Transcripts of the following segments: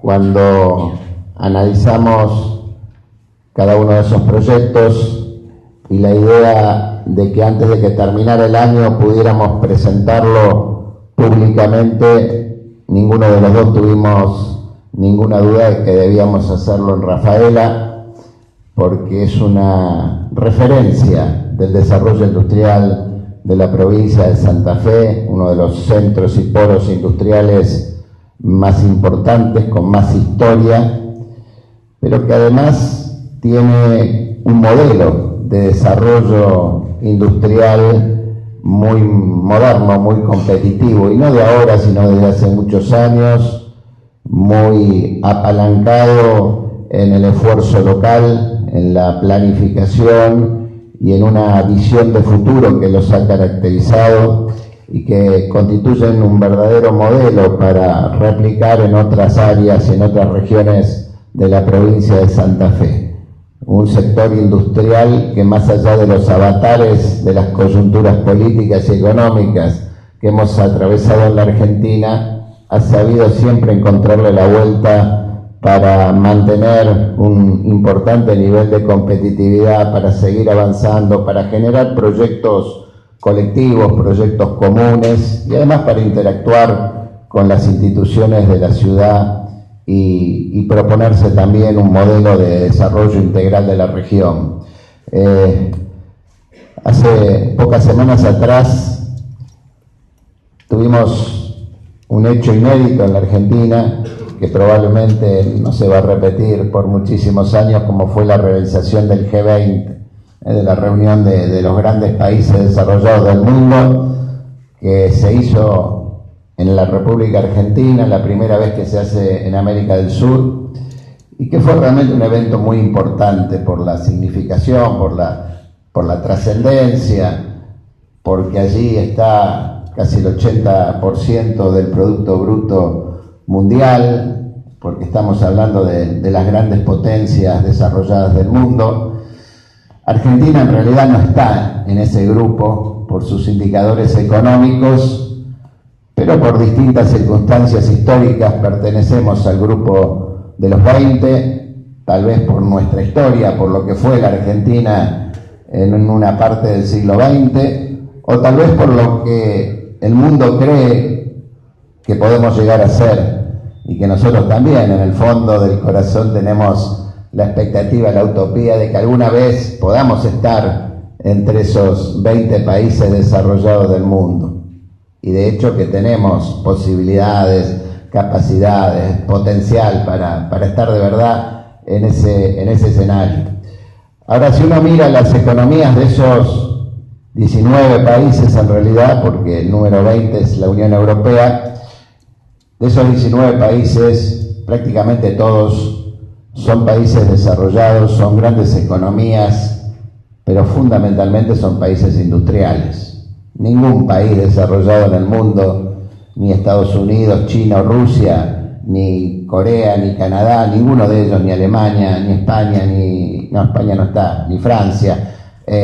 cuando analizamos cada uno de esos proyectos y la idea de que antes de que terminara el año pudiéramos presentarlo públicamente, ninguno de los dos tuvimos ninguna duda de que debíamos hacerlo en Rafaela, porque es una referencia del desarrollo industrial de la provincia de Santa Fe, uno de los centros y polos industriales más importantes, con más historia, pero que además tiene un modelo de desarrollo industrial muy moderno, muy competitivo, y no de ahora, sino desde hace muchos años, muy apalancado en el esfuerzo local, en la planificación y en una visión de futuro que los ha caracterizado y que constituyen un verdadero modelo para replicar en otras áreas y en otras regiones de la provincia de Santa Fe. Un sector industrial que, más allá de los avatares de las coyunturas políticas y económicas que hemos atravesado en la Argentina, ha sabido siempre encontrarle la vuelta para mantener un importante nivel de competitividad, para seguir avanzando, para generar proyectos colectivos, proyectos comunes y además para interactuar con las instituciones de la ciudad y proponerse también un modelo de desarrollo integral de la región. Hace pocas semanas atrás tuvimos un hecho inédito en la Argentina que probablemente no se va a repetir por muchísimos años, como fue la realización del G20, de la reunión de los grandes países desarrollados del mundo, que se hizo en la República Argentina, la primera vez que se hace en América del Sur, y que fue realmente un evento muy importante por la significación, por la trascendencia, porque allí está casi el 80% del Producto Bruto Mundial, porque estamos hablando de las grandes potencias desarrolladas del mundo. Argentina en realidad no está en ese grupo por sus indicadores económicos, pero por distintas circunstancias históricas pertenecemos al grupo de los 20, tal vez por nuestra historia, por lo que fue la Argentina en una parte del siglo XX, o tal vez por lo que el mundo cree que podemos llegar a ser, y que nosotros también en el fondo del corazón tenemos la expectativa, la utopía de que alguna vez podamos estar entre esos 20 países desarrollados del mundo. Y de hecho que tenemos posibilidades, capacidades, potencial para estar de verdad en ese escenario. Ahora, si uno mira las economías de esos 19 países en realidad, porque el número 20 es la Unión Europea, de esos 19 países prácticamente todos son países desarrollados, son grandes economías, pero fundamentalmente son países industriales. Ningún país desarrollado en el mundo, ni Estados Unidos, China o Rusia, ni Corea, ni Canadá, ninguno de ellos, ni Alemania, ni España, España no está, ni Francia,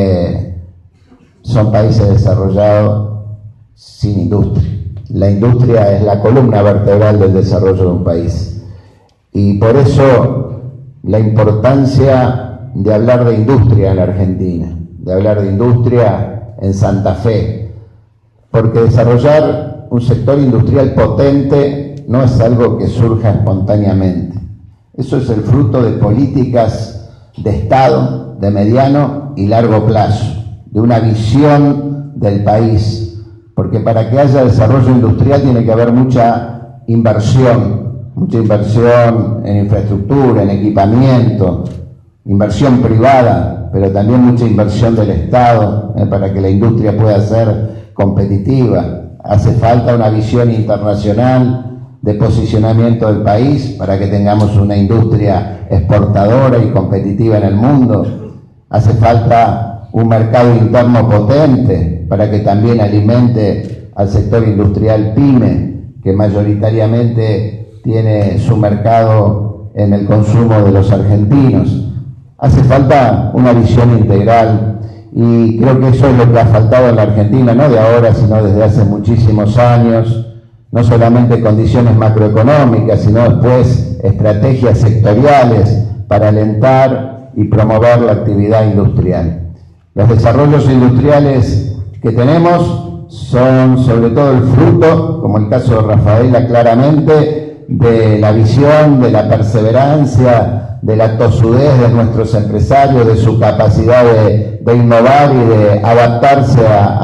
son países desarrollados sin industria. La industria es la columna vertebral del desarrollo de un país. Y por eso la importancia de hablar de industria en la Argentina, de hablar de industria en Santa Fe, porque desarrollar un sector industrial potente no es algo que surja espontáneamente. Eso es el fruto de políticas de Estado de mediano y largo plazo, de una visión del país, porque para que haya desarrollo industrial tiene que haber mucha inversión en infraestructura, en equipamiento, inversión privada, pero también mucha inversión del Estado para que la industria pueda ser competitiva. Hace falta una visión internacional de posicionamiento del país para que tengamos una industria exportadora y competitiva en el mundo. Hace falta un mercado interno potente para que también alimente al sector industrial PYME, que mayoritariamente tiene su mercado en el consumo de los argentinos. Hace falta una visión integral y creo que eso es lo que ha faltado en la Argentina, no de ahora, sino desde hace muchísimos años, no solamente condiciones macroeconómicas, sino después estrategias sectoriales para alentar y promover la actividad industrial. Los desarrollos industriales que tenemos son sobre todo el fruto, como el caso de Rafaela claramente, de la visión, de la perseverancia, de la tosudez de nuestros empresarios, de su capacidad de innovar y de adaptarse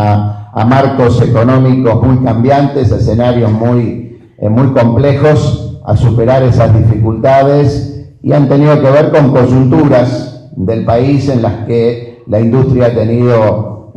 a marcos económicos muy cambiantes, a escenarios muy complejos, a superar esas dificultades, y han tenido que ver con coyunturas del país en las que la industria ha tenido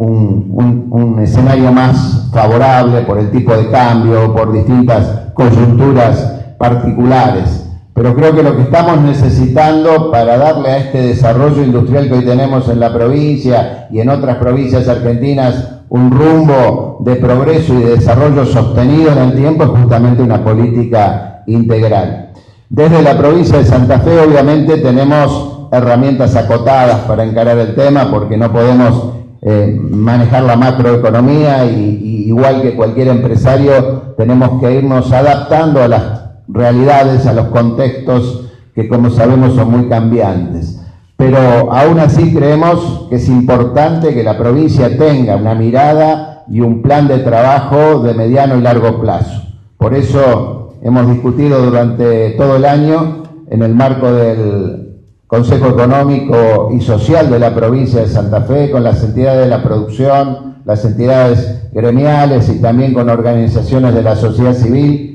un escenario más favorable por el tipo de cambio, por distintas coyunturas particulares. Pero creo que lo que estamos necesitando para darle a este desarrollo industrial que hoy tenemos en la provincia y en otras provincias argentinas un rumbo de progreso y de desarrollo sostenido en el tiempo es justamente una política integral. Desde la provincia de Santa Fe, obviamente, tenemos herramientas acotadas para encarar el tema, porque no podemos manejar la macroeconomía y igual que cualquier empresario tenemos que irnos adaptando a las realidades, a los contextos que, como sabemos, son muy cambiantes. Pero aún así creemos que es importante que la provincia tenga una mirada y un plan de trabajo de mediano y largo plazo. Por eso hemos discutido durante todo el año, en el marco del Consejo Económico y Social de la provincia de Santa Fe, con las entidades de la producción, las entidades gremiales y también con organizaciones de la sociedad civil,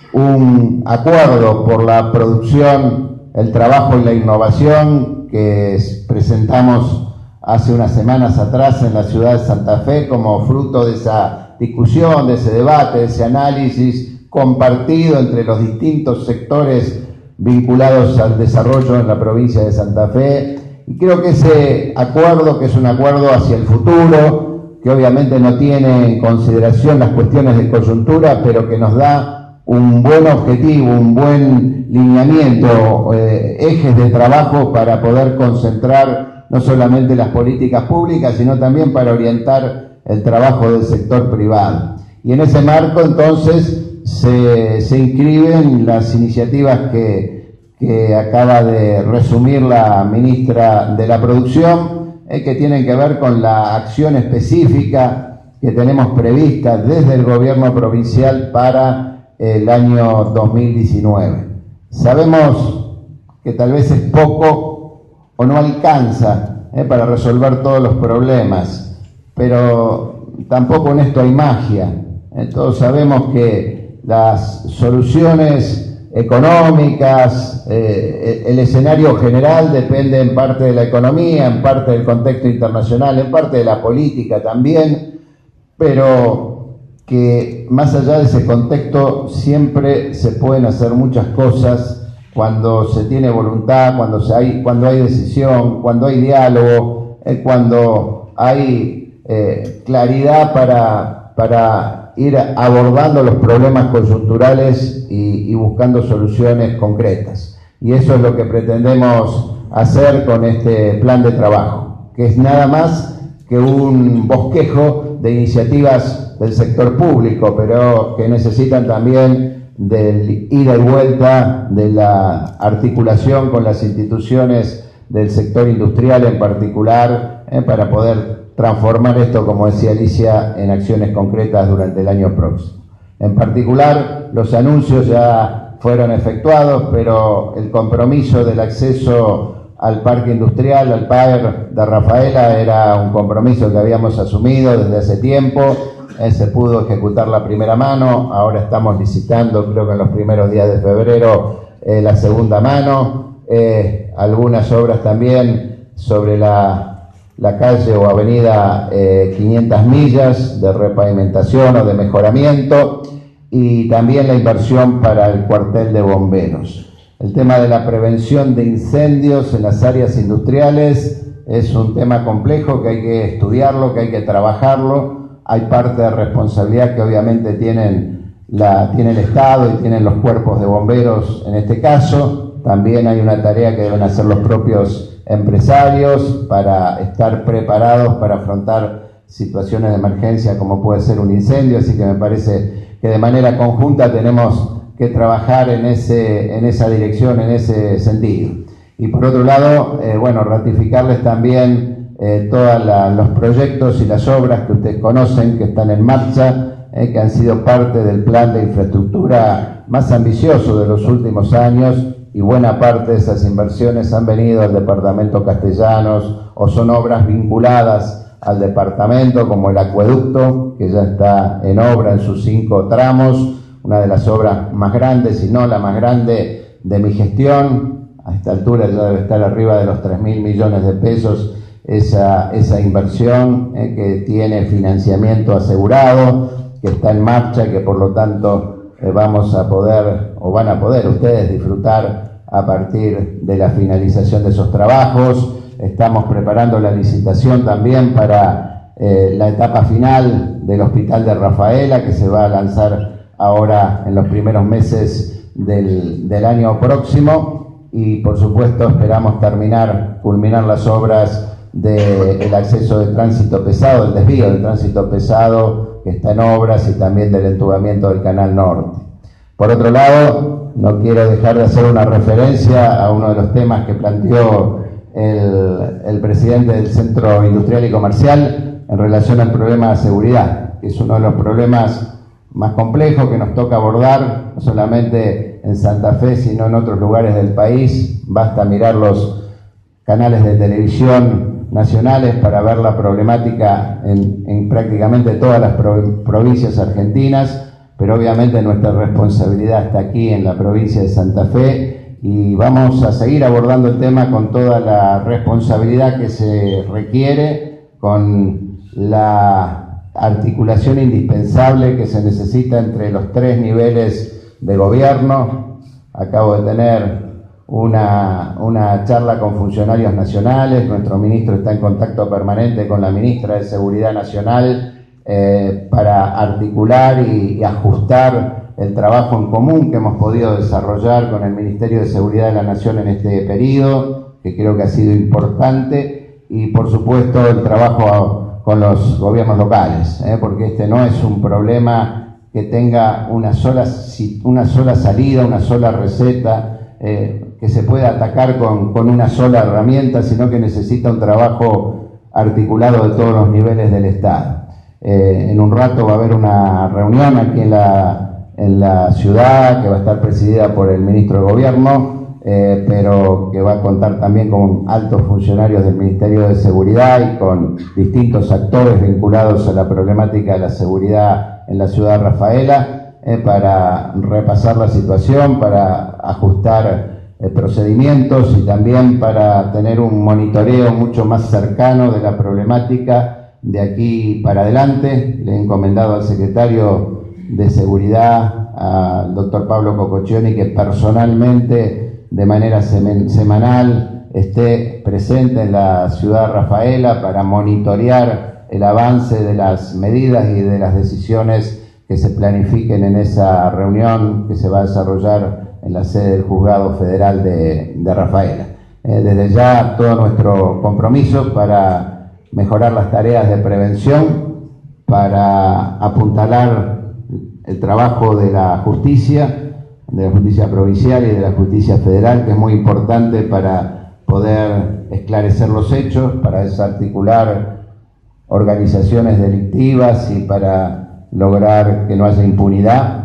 un acuerdo por la producción, el trabajo y la innovación que presentamos hace unas semanas atrás en la ciudad de Santa Fe como fruto de esa discusión, de ese debate, de ese análisis compartido entre los distintos sectores vinculados al desarrollo en la provincia de Santa Fe. Y creo que ese acuerdo, que es un acuerdo hacia el futuro, que obviamente no tiene en consideración las cuestiones de coyuntura, pero que nos da un buen objetivo, un buen lineamiento, ejes de trabajo para poder concentrar no solamente las políticas públicas, sino también para orientar el trabajo del sector privado. Y en ese marco, entonces, se inscriben las iniciativas que acaba de resumir la ministra de la Producción, que tienen que ver con la acción específica que tenemos prevista desde el gobierno provincial para el año 2019. Sabemos que tal vez es poco o no alcanza para resolver todos los problemas, pero tampoco en esto hay magia. Todos sabemos que las soluciones económicas, el escenario general depende en parte de la economía, en parte del contexto internacional, en parte de la política también, pero que más allá de ese contexto siempre se pueden hacer muchas cosas cuando se tiene voluntad, cuando hay decisión, cuando hay diálogo, cuando hay claridad para ir abordando los problemas coyunturales y buscando soluciones concretas. Y eso es lo que pretendemos hacer con este plan de trabajo, que es nada más que un bosquejo de iniciativas del sector público, pero que necesitan también del ida y vuelta, de la articulación con las instituciones del sector industrial en particular, para poder transformar esto, como decía Alicia, en acciones concretas durante el año próximo. En particular, los anuncios ya fueron efectuados, pero el compromiso del acceso al parque industrial, al PAER de Rafaela, era un compromiso que habíamos asumido desde hace tiempo. Se pudo ejecutar la primera mano, ahora estamos licitando, creo que en los primeros días de febrero, la segunda mano. Algunas obras también sobre la calle o avenida 500 millas de repavimentación o de mejoramiento, y también la inversión para el cuartel de bomberos. El tema de la prevención de incendios en las áreas industriales es un tema complejo que hay que estudiarlo, que hay que trabajarlo. Hay parte de responsabilidad que obviamente tiene el Estado y tienen los cuerpos de bomberos en este caso. También hay una tarea que deben hacer los propios empresarios para estar preparados para afrontar situaciones de emergencia como puede ser un incendio. Así que me parece que de manera conjunta tenemos que trabajar en esa dirección, en ese sentido. Y por otro lado, bueno, ratificarles también todos los proyectos y las obras que ustedes conocen, que están en marcha, que han sido parte del plan de infraestructura más ambicioso de los últimos años, y buena parte de esas inversiones han venido al departamento Castellanos o son obras vinculadas al departamento, como el acueducto, que ya está en obra en sus 5 tramos, una de las obras más grandes, si no la más grande de mi gestión. A esta altura ya debe estar arriba de los 3.000 millones de pesos esa inversión, que tiene financiamiento asegurado, que está en marcha, que por lo tanto vamos a poder, o van a poder ustedes disfrutar a partir de la finalización de esos trabajos. Estamos preparando la licitación también para la etapa final del Hospital de Rafaela, que se va a lanzar ahora en los primeros meses del año próximo, y por supuesto esperamos culminar las obras del acceso de tránsito pesado, el desvío del tránsito pesado, que está en obras, y también del entubamiento del Canal Norte. Por otro lado, no quiero dejar de hacer una referencia a uno de los temas que planteó el presidente del Centro Industrial y Comercial en relación al problema de seguridad, que es uno de los problemas más complejos que nos toca abordar, no solamente en Santa Fe, sino en otros lugares del país. Basta mirar los canales de televisión nacionales para ver la problemática en prácticamente todas las provincias argentinas, pero obviamente nuestra responsabilidad está aquí en la provincia de Santa Fe, y vamos a seguir abordando el tema con toda la responsabilidad que se requiere, con la articulación indispensable que se necesita entre los 3 niveles de gobierno. Acabo de tener una charla con funcionarios nacionales. Nuestro ministro está en contacto permanente con la ministra de Seguridad Nacional para articular y ajustar el trabajo en común que hemos podido desarrollar con el Ministerio de Seguridad de la Nación en este periodo, que creo que ha sido importante, y por supuesto el trabajo con los gobiernos locales, porque este no es un problema que tenga una sola salida, una sola receta, que se pueda atacar con una sola herramienta, sino que necesita un trabajo articulado de todos los niveles del Estado. En un rato va a haber una reunión aquí en la ciudad, que va a estar presidida por el ministro de Gobierno, pero que va a contar también con altos funcionarios del Ministerio de Seguridad y con distintos actores vinculados a la problemática de la seguridad en la ciudad de Rafaela, para repasar la situación, para ajustar procedimientos y también para tener un monitoreo mucho más cercano de la problemática de aquí para adelante. Le he encomendado al secretario de Seguridad, al doctor Pablo Cococcioni, que personalmente, de manera semanal, esté presente en la ciudad de Rafaela para monitorear el avance de las medidas y de las decisiones que se planifiquen en esa reunión que se va a desarrollar en la sede del Juzgado Federal de Rafaela. Desde ya todo nuestro compromiso para mejorar las tareas de prevención, para apuntalar el trabajo de la justicia provincial y de la justicia federal, que es muy importante para poder esclarecer los hechos, para desarticular organizaciones delictivas y para lograr que no haya impunidad,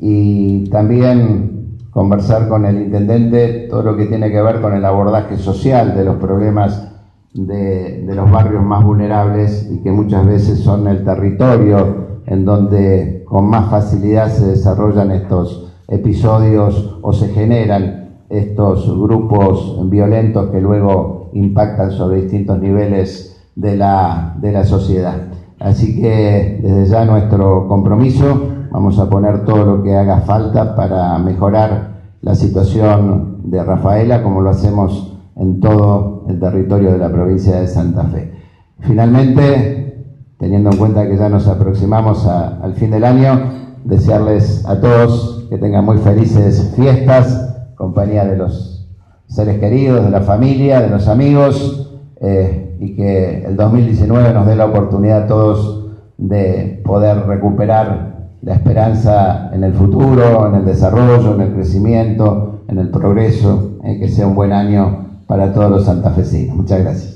y también conversar con el intendente todo lo que tiene que ver con el abordaje social de los problemas de los barrios más vulnerables, y que muchas veces son el territorio en donde con más facilidad se desarrollan estos episodios o se generan estos grupos violentos que luego impactan sobre distintos niveles de la sociedad. Así que desde ya nuestro compromiso, vamos a poner todo lo que haga falta para mejorar la situación de Rafaela, como lo hacemos en todo el territorio de la provincia de Santa Fe. Finalmente, teniendo en cuenta que ya nos aproximamos al fin del año, desearles a todos que tengan muy felices fiestas, compañía de los seres queridos, de la familia, de los amigos, y que el 2019 nos dé la oportunidad a todos de poder recuperar la esperanza en el futuro, en el desarrollo, en el crecimiento, en el progreso, que sea un buen año para todos los santafesinos. Muchas gracias.